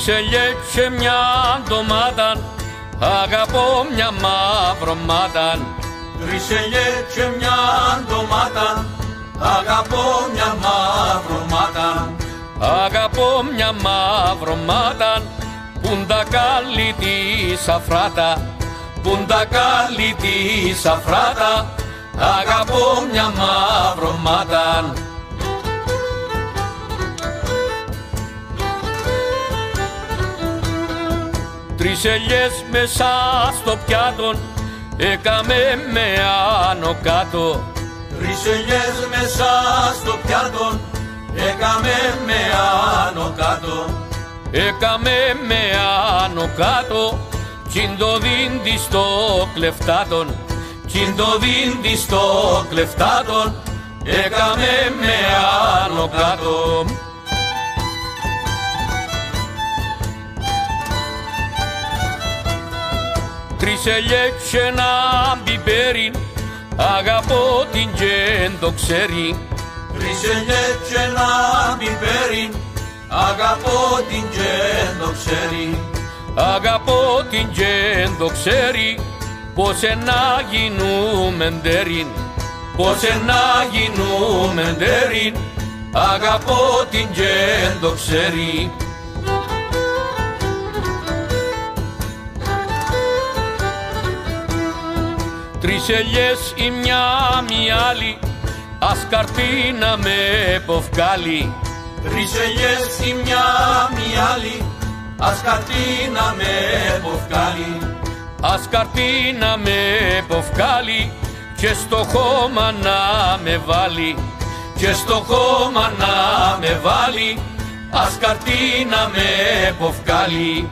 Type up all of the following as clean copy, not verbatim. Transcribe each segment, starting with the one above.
Τρεις ελιές και μια ντομάτα, αγαπώ μια μαυρομάτα. Τρεις ελιές και μια ντομάτα, αγαπώ μια μαυρομάτα. Αγαπώ μια μαυρομάτα, πουν τα κάλλη τη σαφράτα, πουν τα κάλλη τη σαφράτα. Αγαπώ μια μαυρομάτα. Τρεις ελιές μέσα στο πιάτο, έκαμε με άνω κάτω. Τρεις ελιές μέσα στο πιάτο, έκαμε με άνω κάτω. Έκαμε με άνω κάτω, κιν το δίντι στο κλεφτάτον, κιν το δίντι στο κλεφτάτον. Έκαμε με άνω κάτω. Τρεις ελιές και ένα πιπέρι, αγαπώ την και το ξέρει. Τρεις ελιές και ένα πιπέρι, αγαπώ την και το ξέρει. Αγαπώ την και το ξέρει, πως να γίνουμε ντέριν, πως να γίνουμε ντέριν. Αγαπώ την και το ξέρει. Τρεις ελιές η μια μη άλλη, ας καρτίνα με ποφκάλι. Τρεις ελιές η μια μη άλλη, ας καρτίνα με ποφκάλι. Ας καρτίνα με ποφκάλι και στο χώμα να με βάλει, και στο χώμα να με βάλει. Ας καρτίνα με ποφκάλι.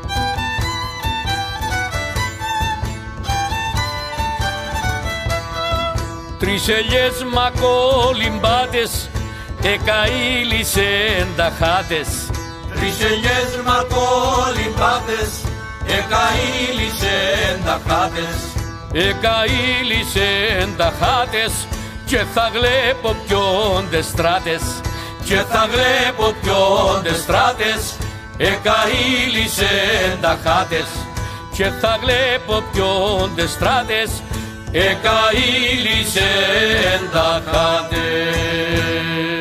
Τρεις ελιές μακολυμπάτες, εκαήλυσεν τα χάτες. Τρεις ελιές μακολυμπάτες, εκαήλυσεν τα χάτες. Εκαήλυσεν τα χάτες και θα βλέπω ποιόντες στράτες, και θα βλέπω ποιόντες στράτες. Εκαήλυσεν τα χάτες και θα βλέπω ποιόντες στράτες. Εκαήλυσεν τα χάτες.